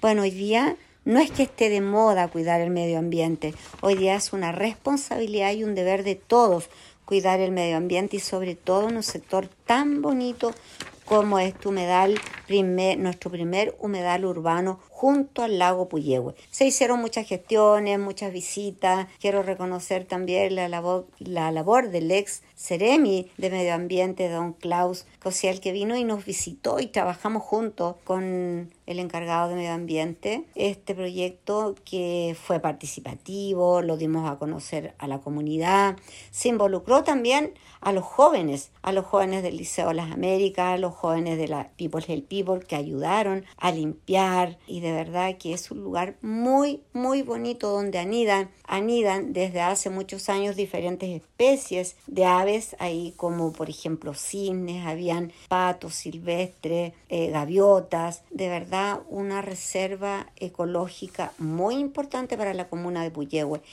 Bueno, hoy día no es que esté de moda cuidar el medio ambiente, hoy día es una responsabilidad y un deber de todos cuidar el medio ambiente y sobre todo en un sector tan bonito como es nuestro primer humedal urbano junto al lago Puyehue. Se hicieron muchas gestiones, muchas visitas. Quiero reconocer también la labor del ex Ceremi de Medio Ambiente, don Klaus Cosiel, que vino y nos visitó y trabajamos juntos con el encargado de Medio Ambiente. Este proyecto que fue participativo, lo dimos a conocer a la comunidad, se involucró también a los jóvenes del Liceo de las Américas, a los jóvenes de la People's Help People que ayudaron a limpiar, y de verdad que es un lugar muy, muy bonito donde anidan desde hace muchos años diferentes especies de aves, ahí como por ejemplo cisnes, habían patos silvestres, gaviotas, de verdad una reserva ecológica muy importante para la comuna de Puyehue.